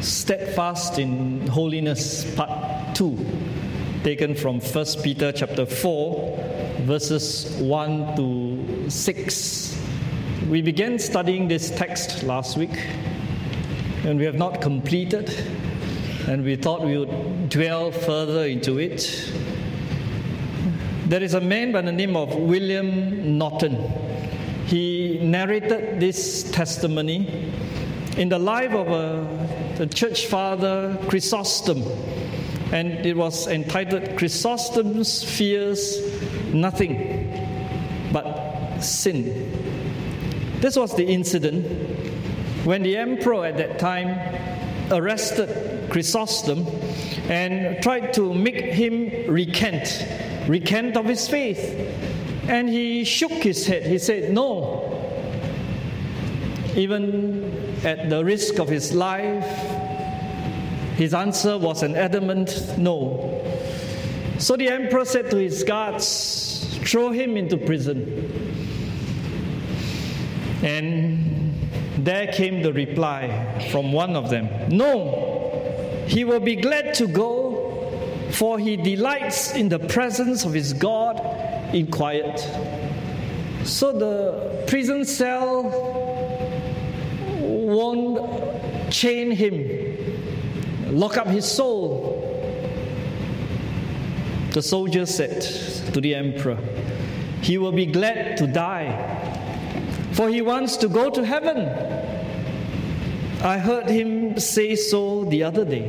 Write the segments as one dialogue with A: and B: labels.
A: Steadfast in Holiness, Part 2, taken from 1 Peter chapter 4, verses 1 to 6. We began studying this text last week, and we have not completed, and we thought we would dwell further into it. There is a man by the name of William Norton. He narrated this testimony in the life of the church father Chrysostom, and it was entitled "Chrysostom Fears Nothing But Sin." This was the incident when the emperor at that time arrested Chrysostom and tried to make him recant of his faith. And he shook his head. He said, "No." Even at the risk of his life, his answer was an adamant no. So the emperor said to his guards, "Throw him into prison." And there came the reply from one of them, "No, he will be glad to go, for he delights in the presence of his God in quiet." So the prison cell won't chain him, lock up his soul. The soldier said to the emperor, "He will be glad to die, for he wants to go to heaven. I heard him say so the other day."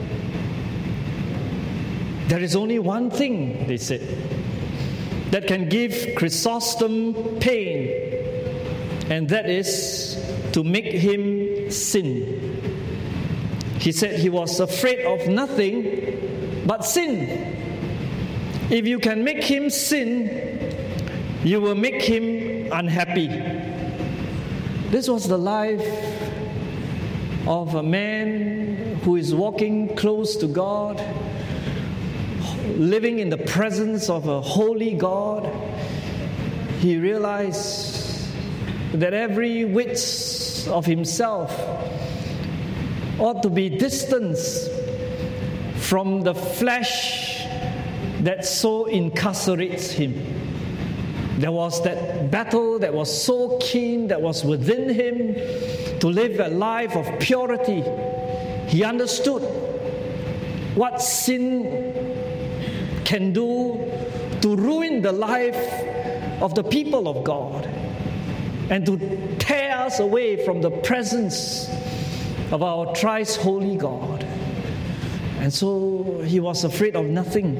A: There is only one thing, they said, that can give Chrysostom pain, and that is to make him sin. He said he was afraid of nothing but sin. If you can make him sin, you will make him unhappy. This was the life of a man who is walking close to God, living in the presence of a holy God. He realized that every whit of himself ought to be distanced from the flesh that so incarcerates him. There was that battle that was so keen that was within him to live a life of purity. He understood what sin can do to ruin the life of the people of God and to tear us away from the presence of our thrice holy God. And so he was afraid of nothing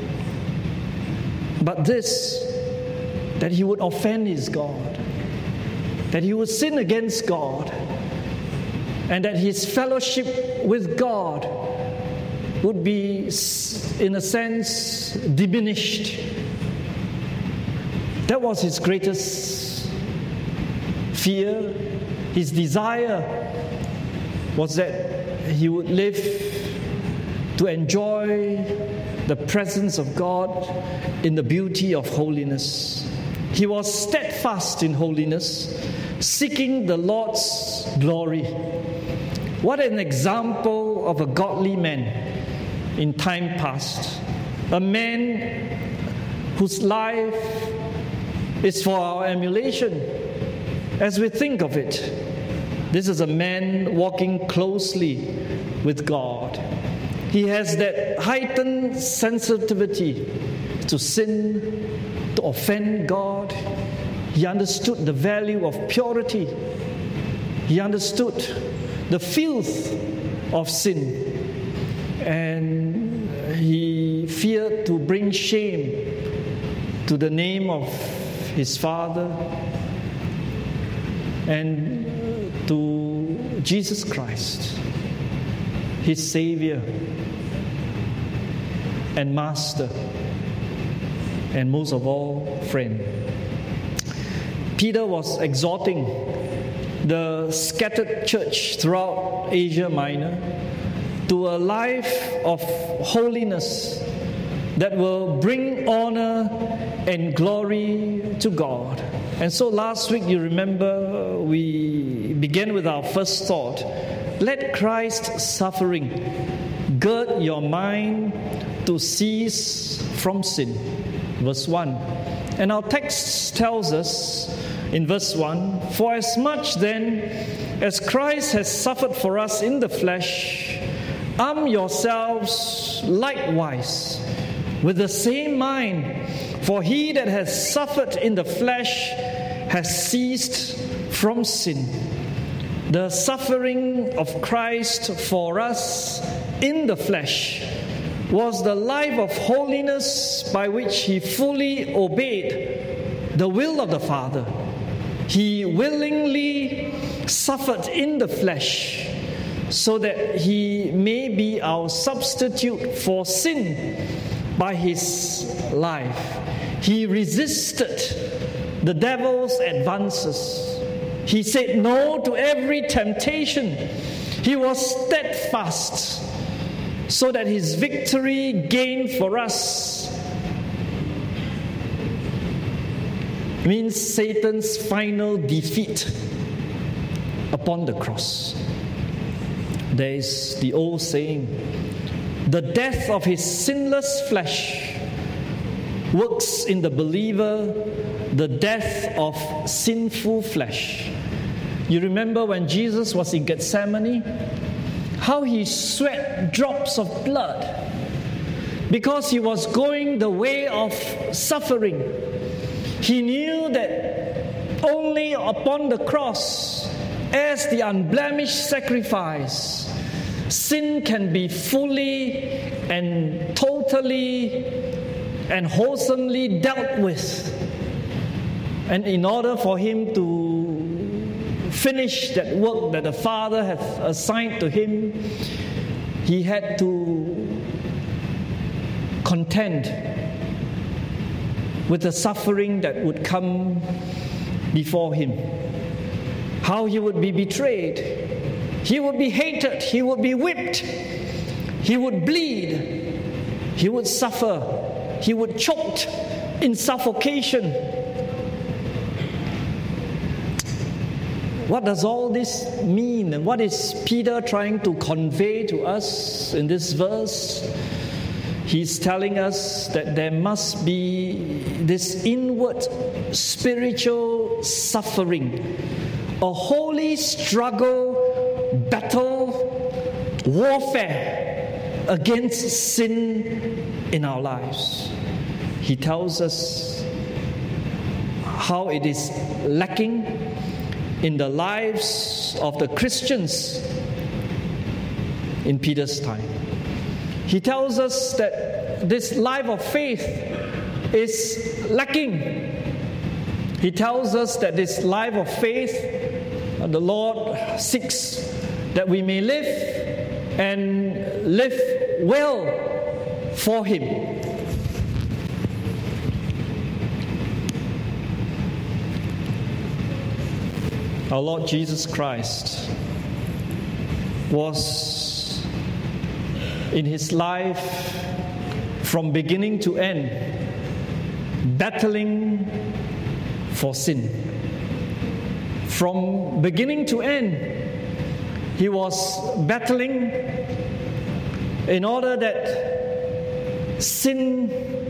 A: but this, that he would offend his God, that he would sin against God, and that his fellowship with God would be, in a sense, diminished. That was his greatest fear. His desire was that he would live to enjoy the presence of God in the beauty of holiness. He was steadfast in holiness, seeking the Lord's glory. What an example of a godly man in time past. A man whose life is for our emulation as we think of it. This is a man walking closely with God. He has that heightened sensitivity to sin, to offend God. He understood the value of purity. He understood the filth of sin. And he feared to bring shame to the name of his Father and to Jesus Christ, his Savior and Master, and most of all, friend. Peter was exhorting the scattered church throughout Asia Minor to a life of holiness that will bring honor and glory to God. And so last week, you remember, we began with our first thought let Christ's suffering gird your mind to cease from sin. Verse 1. And our text tells us in verse 1, for as much then as Christ has suffered for us in the flesh, arm yourselves likewise with the same mind, for he that has suffered in the flesh has ceased from sin. The suffering of Christ for us in the flesh was the life of holiness by which he fully obeyed the will of the Father. He willingly suffered in the flesh so that he may be our substitute for sin by his life. He resisted the devil's advances. He said no to every temptation. He was steadfast so that his victory gained for us means Satan's final defeat upon the cross. There is the old saying, the death of his sinless flesh works in the believer the death of sinful flesh. You remember when Jesus was in Gethsemane, how he sweat drops of blood because he was going the way of suffering. He knew that only upon the cross, as the unblemished sacrifice, sin can be fully and totally and wholesomely dealt with. And in order for him to finish that work that the Father had assigned to him, he had to contend with the suffering that would come before him. How he would be betrayed, he would be hated, he would be whipped, he would bleed, he would suffer, he would choke in suffocation. What does all this mean? And what is Peter trying to convey to us in this verse? He's telling us that there must be this inward spiritual suffering, a holy struggle, battle, warfare against sin in our lives. He tells us how it is lacking in the lives of the Christians in Peter's time. He tells us that this life of faith is lacking. He tells us that this life of faith, the Lord seeks that we may live and live well for Him. Our Lord Jesus Christ was in His life from beginning to end battling for sin. From beginning to end, He was battling in order that sin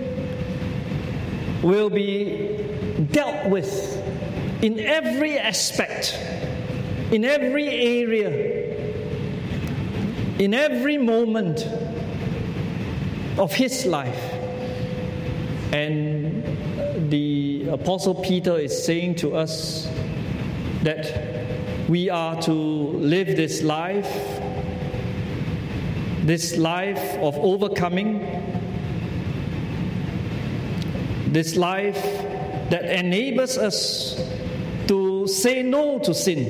A: will be dealt with in every aspect, in every area, in every moment of His life. And the Apostle Peter is saying to us that we are to live this life of overcoming, this life that enables us to say no to sin.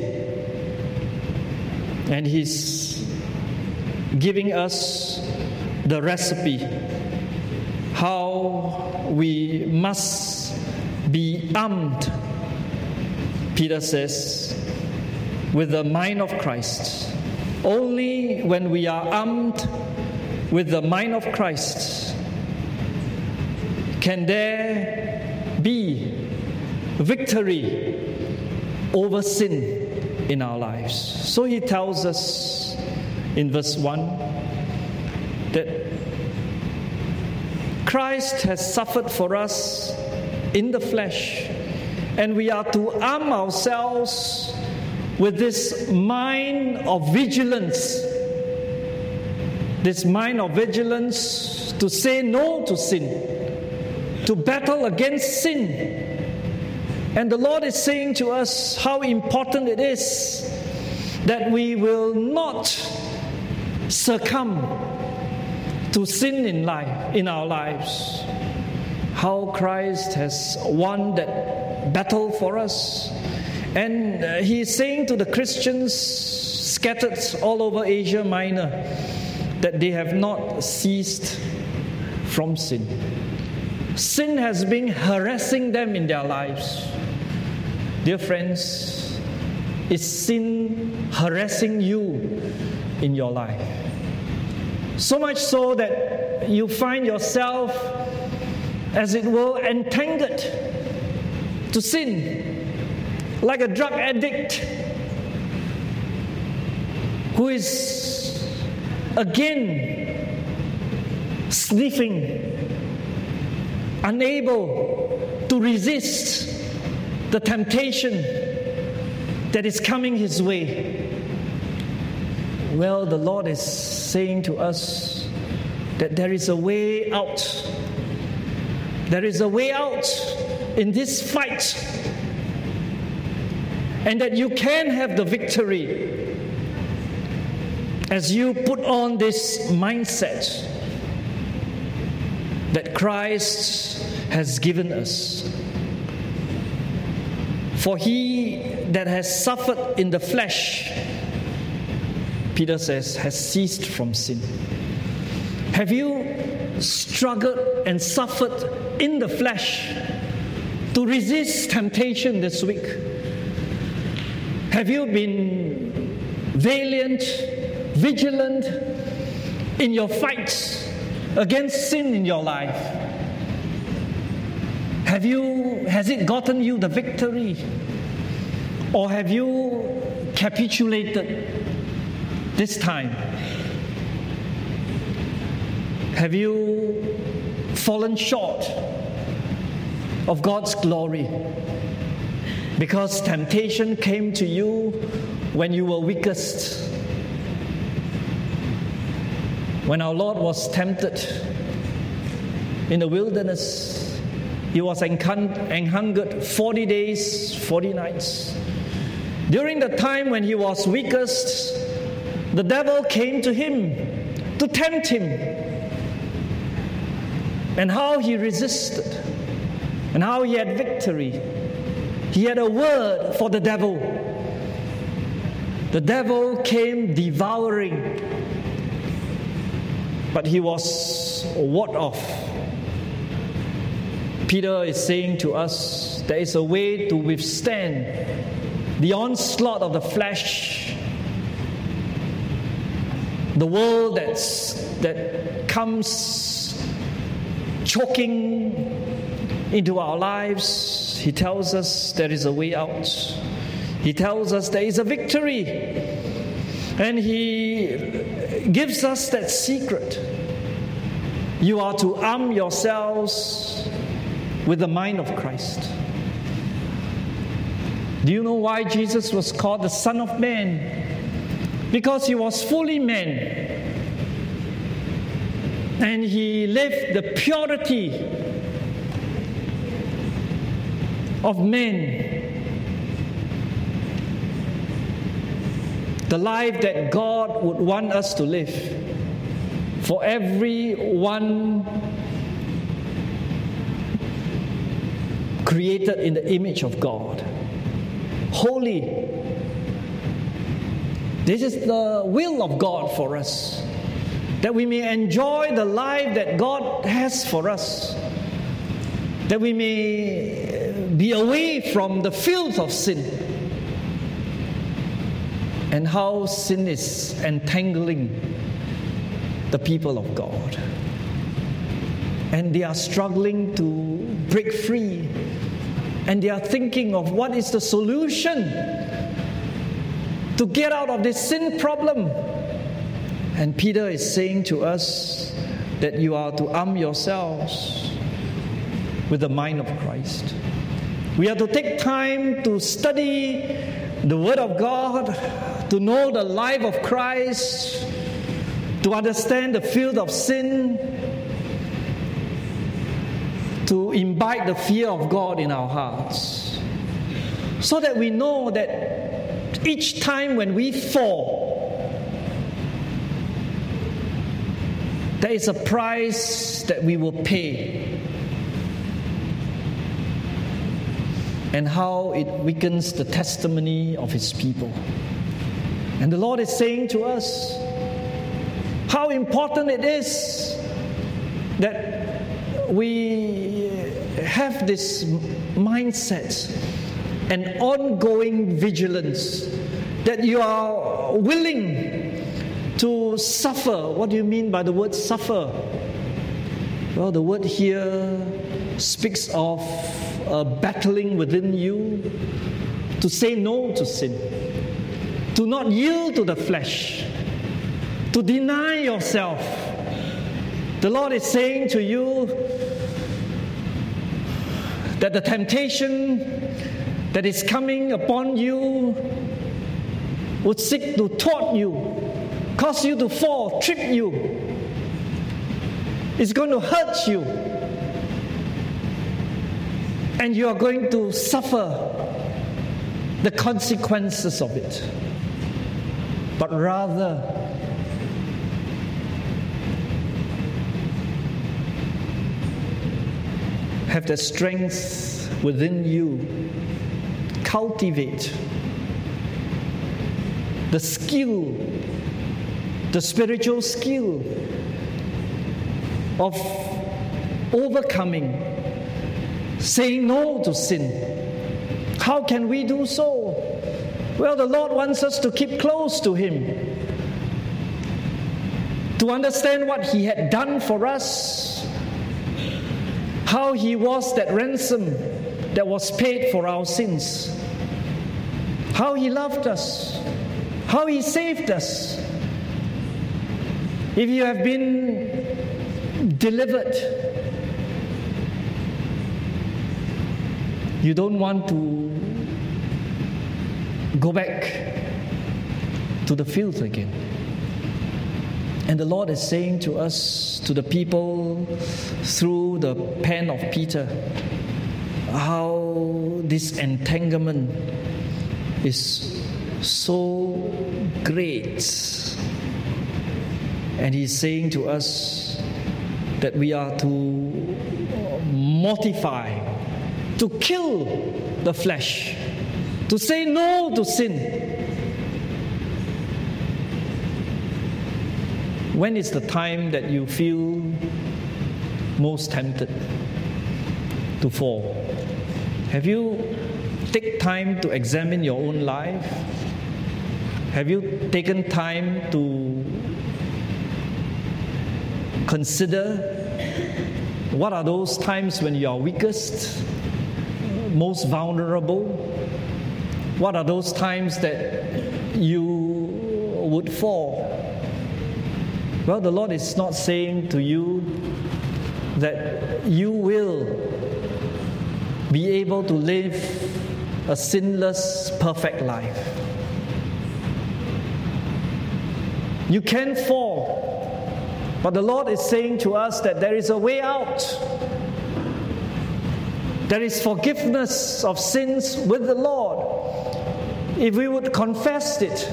A: And He's giving us the recipe how we must be armed, Peter says, with the mind of Christ. Only when we are armed with the mind of Christ can there be victory over sin in our lives. So he tells us in verse 1 that Christ has suffered for us in the flesh, and we are to arm ourselves with this mind of vigilance. This mind of vigilance to say no to sin, to battle against sin. And the Lord is saying to us how important it is that we will not succumb to sin in our lives. How Christ has won that battle for us. And He is saying to the Christians scattered all over Asia Minor that they have not ceased from sin. Sin has been harassing them in their lives. Dear friends, is sin harassing you in your life? So much so that you find yourself, as it were, entangled to sin, like a drug addict who is again sniffing, unable to resist the temptation that is coming his way. Well, the Lord is saying to us that there is a way out. There is a way out in this fight, and that you can have the victory as you put on this mindset that Christ has given us. For he that has suffered in the flesh, Peter says, has ceased from sin. Have you struggled and suffered in the flesh to resist temptation this week? Have you been valiant, vigilant in your fights against sin in your life? Has it gotten you the victory? Or have you capitulated this time? Have you fallen short of God's glory because temptation came to you when you were weakest? When our Lord was tempted in the wilderness, He was hungered 40 days, 40 nights. During the time when He was weakest, the devil came to Him to tempt Him. And how He resisted, and how He had victory. He had a word for the devil. The devil came devouring, but he was warded off. Peter is saying to us, there is a way to withstand the onslaught of the flesh, the world that comes choking into our lives. He tells us there is a way out. He tells us there is a victory. And He gives us that secret. You are to arm yourselves with the mind of Christ. Do you know why Jesus was called the Son of Man? Because He was fully man. And He lived the purity of men. The life that God would want us to live. For everyone created in the image of God. Holy. This is the will of God for us. That we may enjoy the life that God has for us. That we may be away from the filth of sin. And how sin is entangling the people of God. And they are struggling to break free. And they are thinking of what is the solution to get out of this sin problem. And Peter is saying to us that you are to arm yourselves with the mind of Christ. We are to take time to study the Word of God, to know the life of Christ, to understand the field of sin, to imbibe the fear of God in our hearts, so that we know that each time when we fall, there is a price that we will pay, and how it weakens the testimony of His people. And the Lord is saying to us how important it is that we have this mindset and ongoing vigilance, that you are willing to suffer. What do you mean by the word suffer? Well, the word here speaks of battling within you to say no to sin, to not yield to the flesh, to deny yourself. The Lord is saying to you that the temptation that is coming upon you would seek to taunt you, cause you to fall, trip you. It's going to hurt you. And you are going to suffer the consequences of it. But rather, have the strength within you. Cultivate the skill, the spiritual skill of overcoming, saying no to sin. How can we do so? Well, the Lord wants us to keep close to Him, to understand what He had done for us, how He was that ransom that was paid for our sins, how He loved us, how He saved us. If you have been delivered, you don't want to go back to the field again. And the Lord is saying to us, to the people, through the pen of Peter, how this entanglement is so great. And He's saying to us that we are to mortify, to kill the flesh, to say no to sin. When is the time that you feel most tempted to fall? Have you taken time to examine your own life? Have you taken time to consider what are those times when you are weakest, most vulnerable? What are those times that you would fall? Well, the Lord is not saying to you that you will be able to live a sinless, perfect life. You can fall, but the Lord is saying to us that there is a way out. There is forgiveness of sins with the Lord, if we would confess it.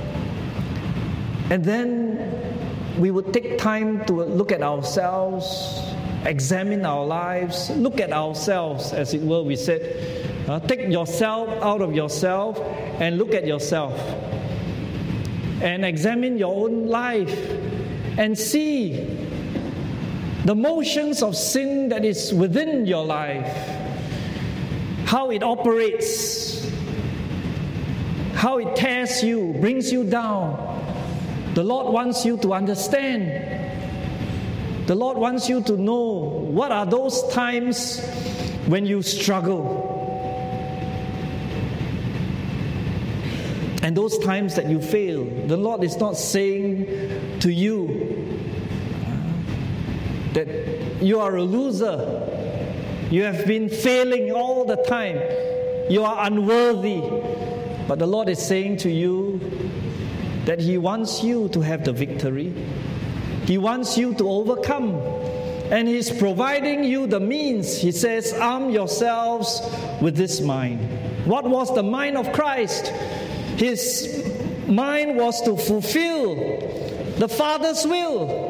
A: And then we would take time to look at ourselves, examine our lives, look at ourselves, as it were. We said, take yourself out of yourself and look at yourself. And examine your own life and see the motions of sin that is within your life, how it operates, how it tears you, brings you down. The Lord wants you to understand. The Lord wants you to know what are those times when you struggle. And those times that you fail. The Lord is not saying to you that you are a loser. You have been failing all the time. You are unworthy. But the Lord is saying to you that He wants you to have the victory. He wants you to overcome. And He's providing you the means. He says, arm yourselves with this mind. What was the mind of Christ? His mind was to fulfill the Father's will.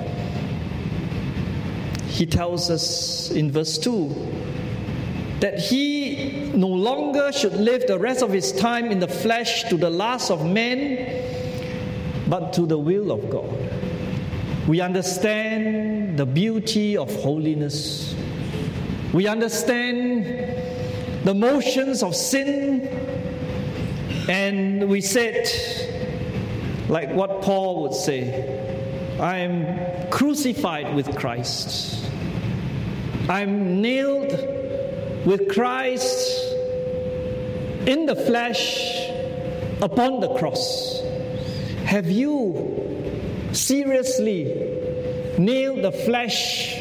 A: He tells us in verse 2 that He no longer should live the rest of His time in the flesh to the lust of men, but to the will of God. We understand the beauty of holiness. We understand the motions of sin. And we said, like what Paul would say, I am crucified with Christ. I'm nailed with Christ in the flesh upon the cross. Have you seriously nailed the flesh,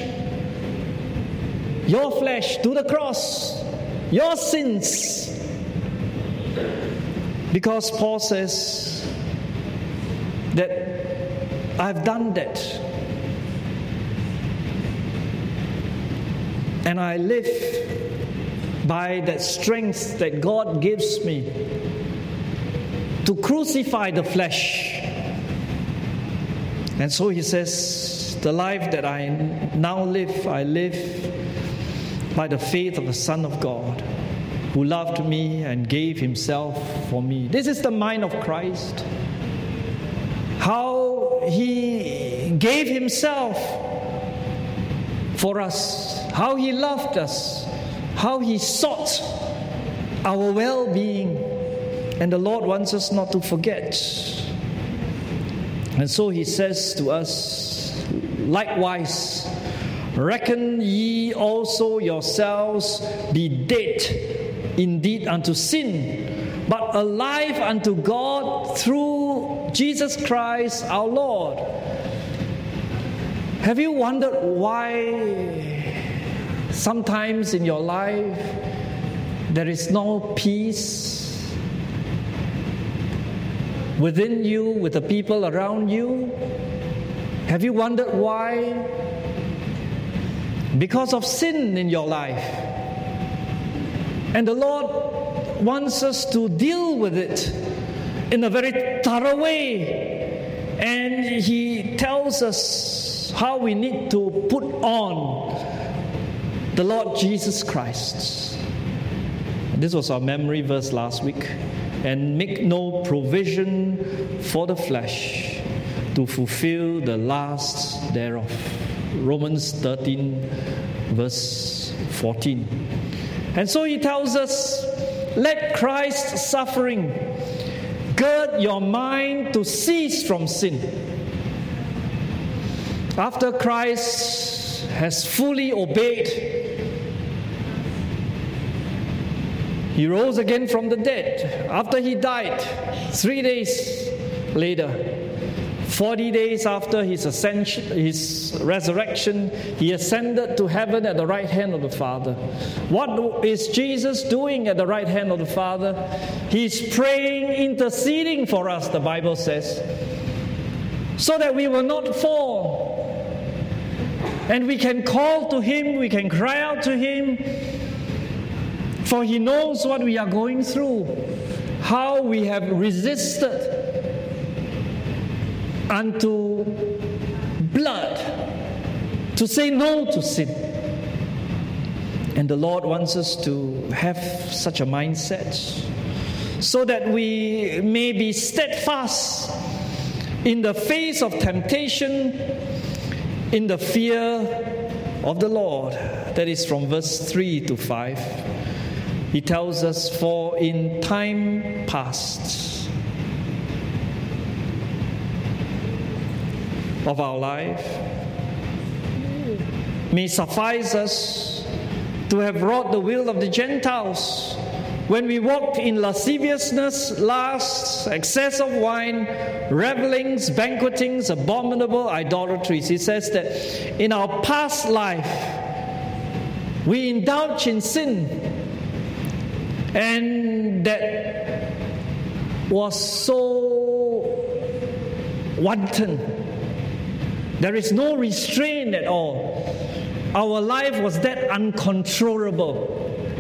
A: your flesh, to the cross, your sins? Because Paul says that I've done that. And I live by that strength that God gives me to crucify the flesh. And so he says, the life that I now live, I live by the faith of the Son of God, who loved me and gave Himself for me. This is the mind of Christ. How He gave Himself for us. How He loved us. How He sought our well-being. And the Lord wants us not to forget. And so He says to us, likewise, reckon ye also yourselves be dead indeed unto sin, but alive unto God through Jesus Christ our Lord. Have you wondered why sometimes in your life there is no peace within you, with the people around you? Have you wondered why? Because of sin in your life. And the Lord wants us to deal with it in a very thorough way. And He tells us how we need to put on the Lord Jesus Christ. This was our memory verse last week. And make no provision for the flesh to fulfill the lusts thereof. Romans 13 verse 14. And so He tells us, let Christ's suffering gird your mind to cease from sin. After Christ has fully obeyed, He rose again from the dead. After He died, 3 days later, 40 days after His ascension, His resurrection, He ascended to heaven at the right hand of the Father. What is Jesus doing at the right hand of the Father? He's praying, interceding for us, the Bible says, so that we will not fall. And we can call to Him, we can cry out to Him, for He knows what we are going through, how we have resisted unto blood, to say no to sin. And the Lord wants us to have such a mindset so that we may be steadfast in the face of temptation, in the fear of the Lord. That is from verse 3 to 5. He tells us, for in time past of our life may suffice us to have wrought the will of the Gentiles when we walked in lasciviousness, lust, excess of wine, revelings, banquetings, abominable idolatries. He says that in our past life, we indulge in sin, and that was so wanton. There is no restraint at all. Our life was that uncontrollable.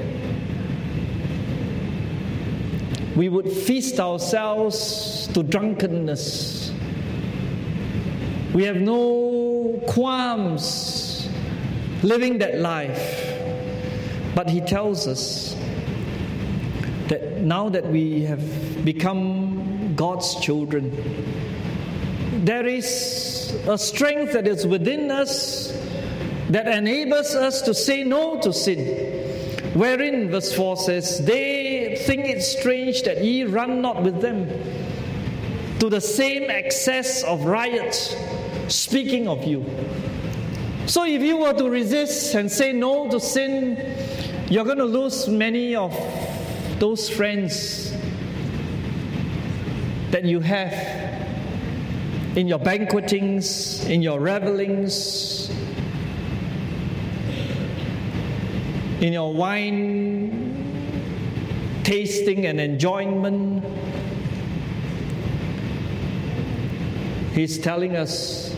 A: We would feast ourselves to drunkenness. We have no qualms living that life. But he tells us that now that we have become God's children, there is a strength that is within us that enables us to say no to sin. Wherein, verse 4 says, they think it strange that ye run not with them to the same excess of riot, speaking of you. So if you were to resist and say no to sin, you're going to lose many of those friends that you have in your banquetings, in your revelings, in your wine tasting and enjoyment. He's telling us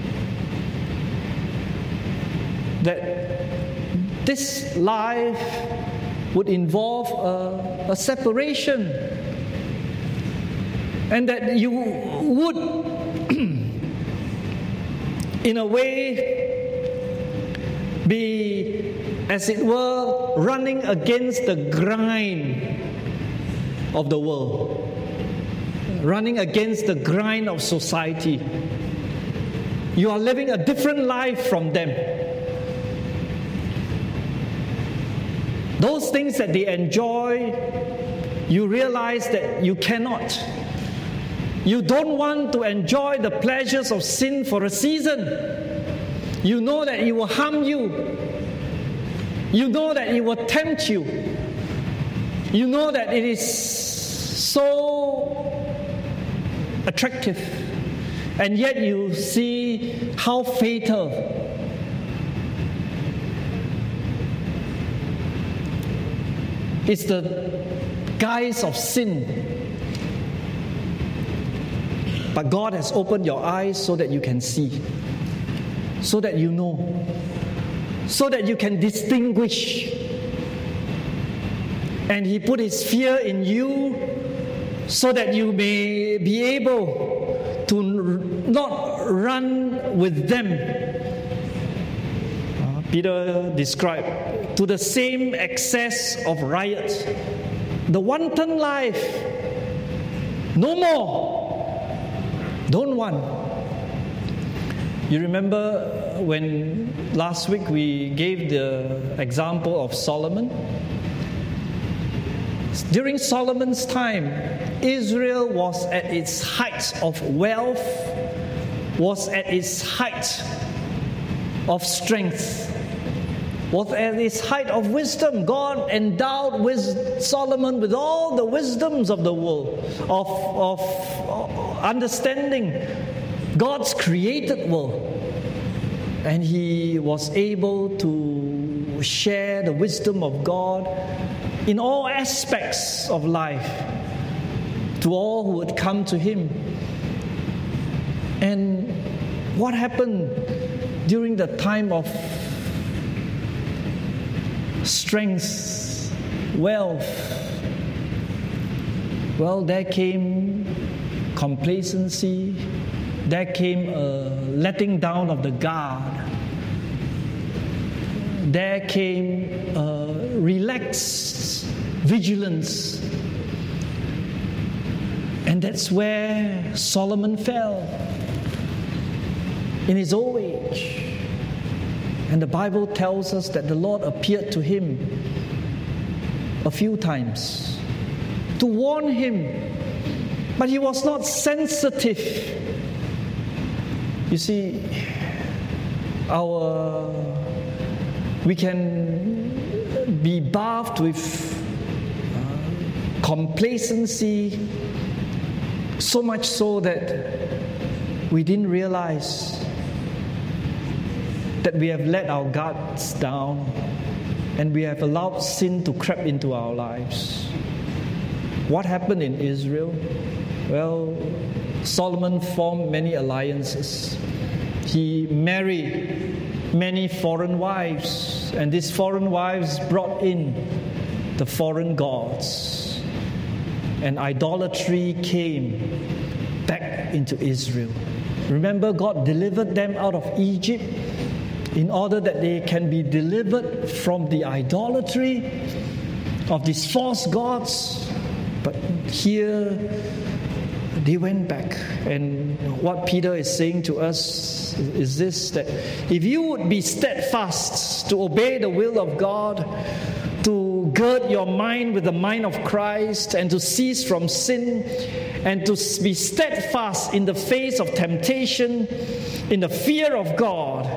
A: that this life would involve a separation, and that you would, in a way, be, as it were, running against the grind of the world, running against the grind of society. You are living a different life from them. Those things that they enjoy, you realize that you cannot. You don't want to enjoy the pleasures of sin for a season. You know that it will harm you. You know that it will tempt you. You know that it is so attractive. And yet you see how fatal it's the guise of sin. But God has opened your eyes so that you can see, so that you know, so that you can distinguish. And He put His fear in you so that you may be able to not run with them. Peter described, to the same excess of riot, the wanton life, no more, don't want. You remember when last week we gave the example of Solomon? During Solomon's time, Israel was at its height of wealth, was at its height of strength, was at its height of wisdom. God endowed with Solomon with all the wisdoms of the world, of understanding God's created world. And he was able to share the wisdom of God in all aspects of life to all who would come to him. And what happened during the time of strength, wealth? Well, there came complacency, there came a letting down of the guard, there came a relaxed vigilance, and that's where Solomon fell in his old age. And the Bible tells us that the Lord appeared to him a few times to warn him, but he was not sensitive. You see, we can be bathed with complacency, so much so that we didn't realize that we have let our guards down and we have allowed sin to creep into our lives. What happened in Israel? Well, Solomon formed many alliances. He married many foreign wives, and these foreign wives brought in the foreign gods, and idolatry came back into Israel. Remember, God delivered them out of Egypt in order that they can be delivered from the idolatry of these false gods. But here they went back. And what Peter is saying to us is this, that if you would be steadfast to obey the will of God, to gird your mind with the mind of Christ, and to cease from sin, and to be steadfast in the face of temptation, in the fear of God,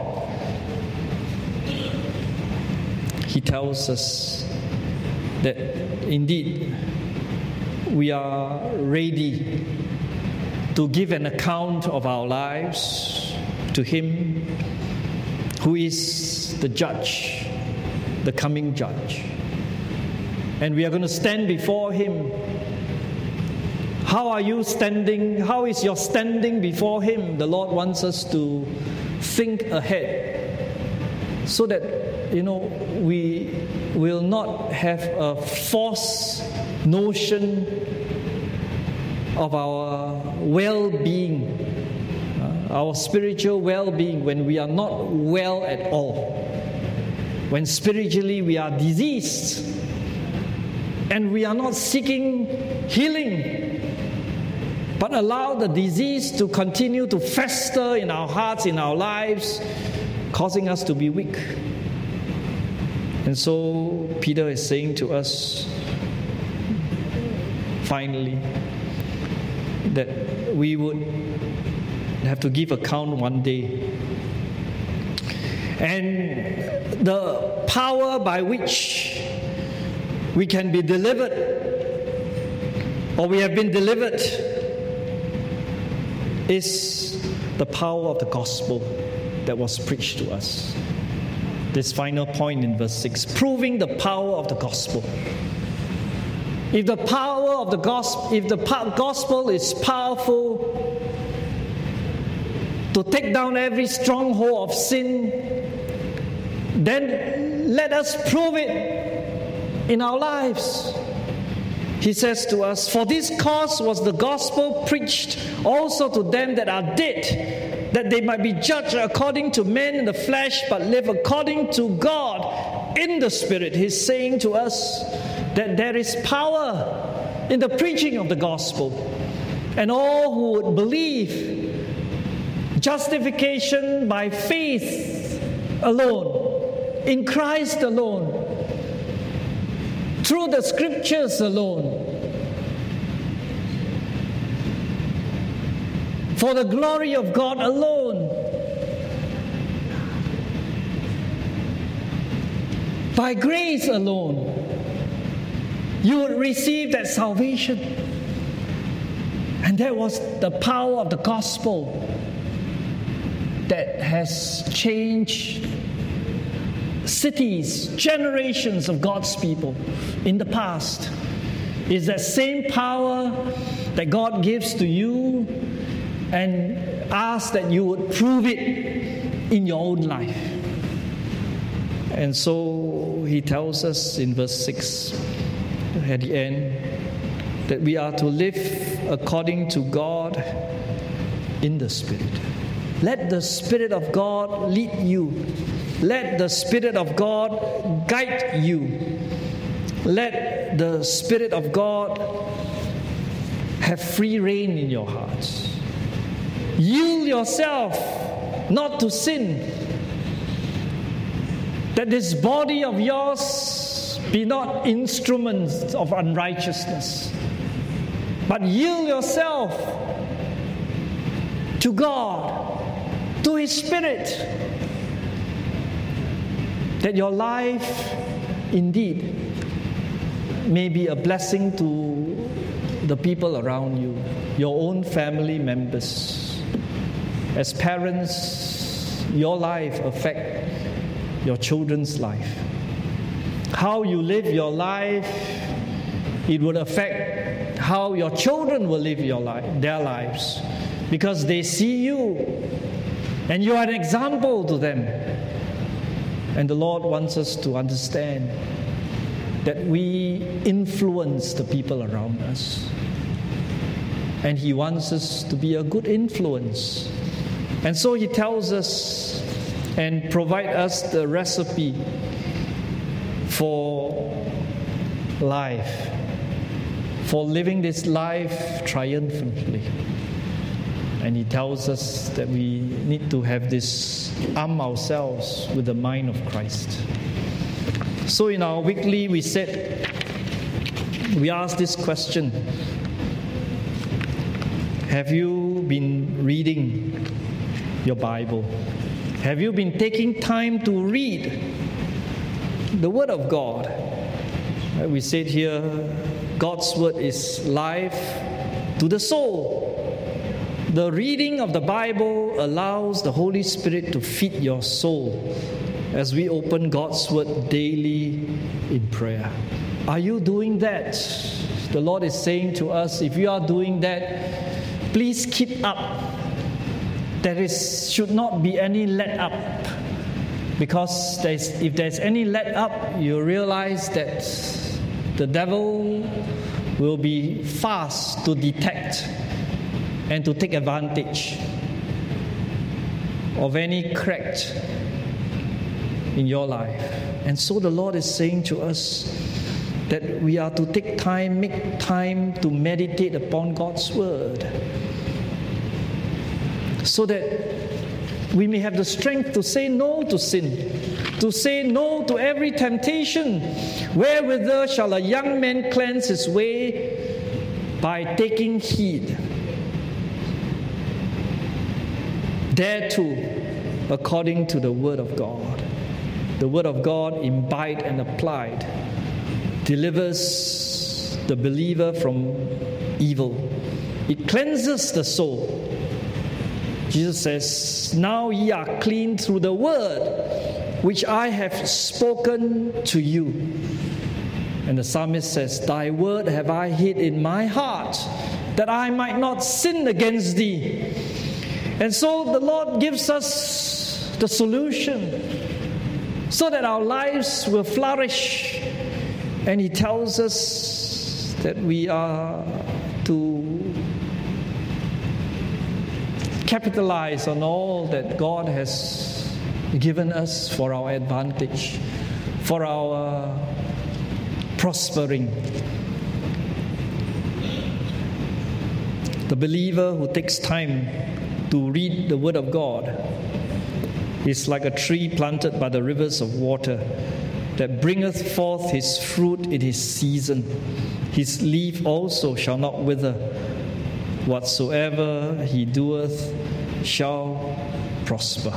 A: he tells us that indeed we are ready to give an account of our lives to Him who is the judge, the coming judge. And we are going to stand before Him. How are you standing? How is your standing before Him? The Lord wants us to think ahead so that, we will not have a false notion of our well-being, our spiritual well-being, when we are not well at all. When spiritually we are diseased and we are not seeking healing, but allow the disease to continue to fester in our hearts, in our lives, causing us to be weak. And so Peter is saying to us, finally, that we would have to give account one day. And the power by which we can be delivered, or we have been delivered, is the power of the gospel that was preached to us. This final point in verse 6, proving the power of the gospel. If the power of the gospel, if the gospel is powerful to take down every stronghold of sin, then let us prove it in our lives. He says to us, for this cause was the gospel preached also to them that are dead, that they might be judged according to men in the flesh, but live according to God in the Spirit. He's saying to us that there is power in the preaching of the gospel. And all who would believe, justification by faith alone, in Christ alone, through the scriptures alone, for the glory of God alone, by grace alone, you would receive that salvation. And that was the power of the gospel that has changed cities, generations of God's people in the past. Is that same power that God gives to you, and asks that you would prove it in your own life. And so he tells us in verse 6 at the end that we are to live according to God in the Spirit. Let the Spirit of God lead you. Let the Spirit of God guide you. Let the Spirit of God have free reign in your hearts. Yield yourself not to sin, that this body of yours be not instruments of unrighteousness, but yield yourself to God, to His Spirit, that your life indeed may be a blessing to the people around you, your own family members. As parents, your life affects your children's life. How you live your life, it will affect how your children will live their lives, because they see you and you are an example to them. And the Lord wants us to understand that we influence the people around us, and He wants us to be a good influence. And so He tells us and provides us the recipe for life, for living this life triumphantly. And He tells us that we need to have this, arm ourselves with the mind of Christ. So in our weekly, we asked this question: have you been reading your Bible? Have you been taking time to read the Word of God? We said here, God's Word is life to the soul. The reading of the Bible allows the Holy Spirit to feed your soul as we open God's Word daily in prayer. Are you doing that? The Lord is saying to us, if you are doing that, please keep up. Should not be any let up. Because if there's any let up, you realize that the devil will be fast to detect and to take advantage of any crack in your life. And so the Lord is saying to us that we are to make time to meditate upon God's Word, so that we may have the strength to say no to sin, to say no to every temptation. Wherewithal shall a young man cleanse his way? By taking heed thereto according to the Word of God. The Word of God, imbibed and applied, delivers the believer from evil. It cleanses the soul. Jesus says, now ye are clean through the word which I have spoken to you. And the psalmist says, thy word have I hid in my heart, that I might not sin against thee. And so the Lord gives us the solution so that our lives will flourish. And He tells us that we are to capitalize on all that God has given us for our advantage, for our prospering. The believer who takes time to read the Word of God is like a tree planted by the rivers of water, that bringeth forth his fruit in his season. His leaf also shall not wither. Whatsoever he doeth shall prosper.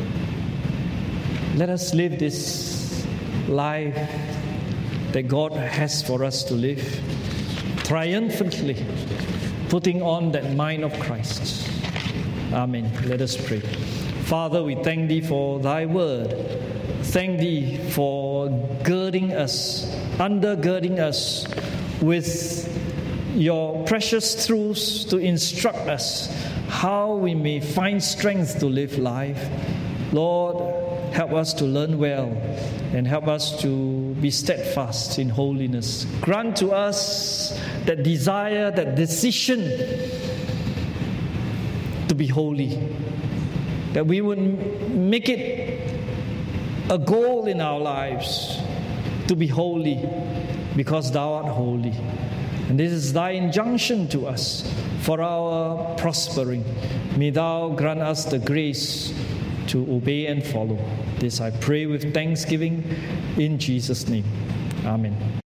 A: Let us live this life that God has for us to live triumphantly, putting on that mind of Christ. Amen. Let us pray. Father, we thank Thee for Thy word. Thank Thee for undergirding us with Your precious truths to instruct us how we may find strength to live life. Lord, help us to learn well and help us to be steadfast in holiness. Grant to us that desire, that decision to be holy, that we would make it a goal in our lives to be holy, because Thou art holy. And this is Thy injunction to us for our prospering. May Thou grant us the grace to obey and follow. This I pray with thanksgiving in Jesus' name. Amen.